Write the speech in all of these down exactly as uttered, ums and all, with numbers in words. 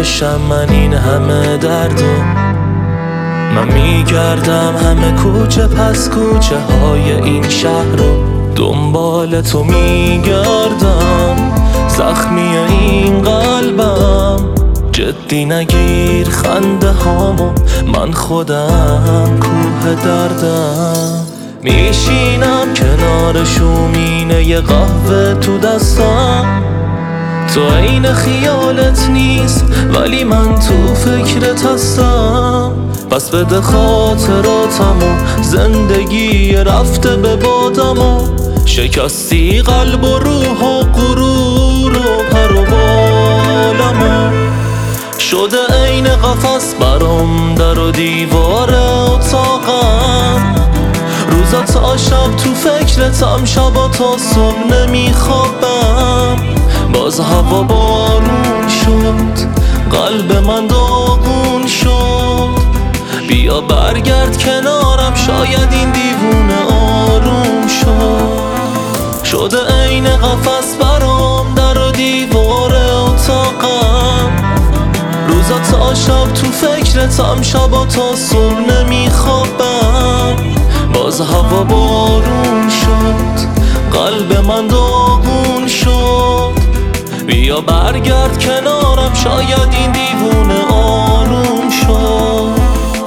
بکشم من این همه دردو. من میگردم همه کوچه پس کوچه های این شهر رو، دنبال تو میگردم، زخمی این قلبم. جدی نگیر خنده هامو، من خودم کوه دردم. میشینم کنار شومینه ی قهوه تو دستم، تو عین خیالت نیست ولی من تو فکرت هستم. پس بده خاطراتمو، زندگی رفته به بادمو. شکستی قلب و روح و غرور و پر و بالمو. شده عین قفس برام در و دیوار اتاقم. روزا تا شب تو فکرتم، شبا تا صبح نمیخوابم. باز هوا بارون شد، قلب من داغون شد. بیا برگرد کنارم، شاید این دیوونه آروم شد. شده عین قفس برام در و دیوار اتاقم. روزا تا شب تو فکرتم، شبا تا صبح نمیخوابم. باز هوا بارون شد، قلب من داغون شد. بیا برگرد کنارم، شاید این دیوونه آروم شد.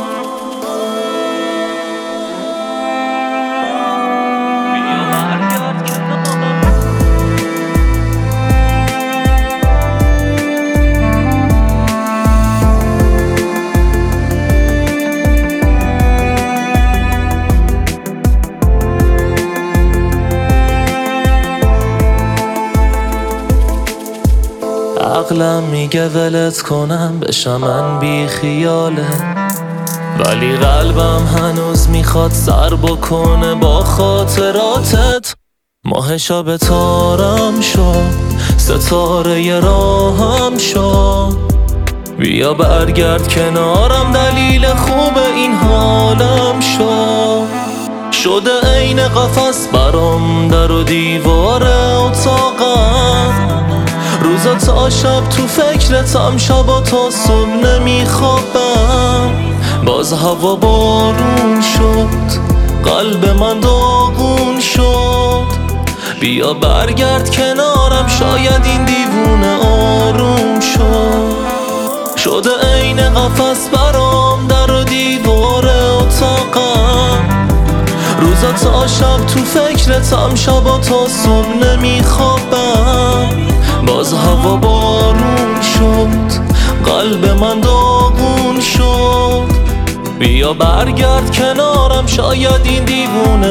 عقلم میگه ولت کنم، بشم من بی خیاله، ولی قلبم هنوز میخواد سر بکنه با خاطراتت. ماه شب تارم شد، ستاره ی راهم شد. بیا برگرد کنارم، دلیل خوب این حالم شد. شده عین قفس برام در و دیوار اتاقم. روزا تا شب تو فکرتم، شبا تا صبح نمیخوابم. باز هوا بارون شد، قلب من داغون شد. بیا برگرد کنارم، شاید این دیوونه آروم شد. شده عین قفس برام در و دیوار اتاقم. روزا تا شب تو فکرتم، شبا تا صبح نمیخوابم. باز هوا بارون شد، قلب من داغون شد. بیا برگرد کنارم، شاید این دیوونه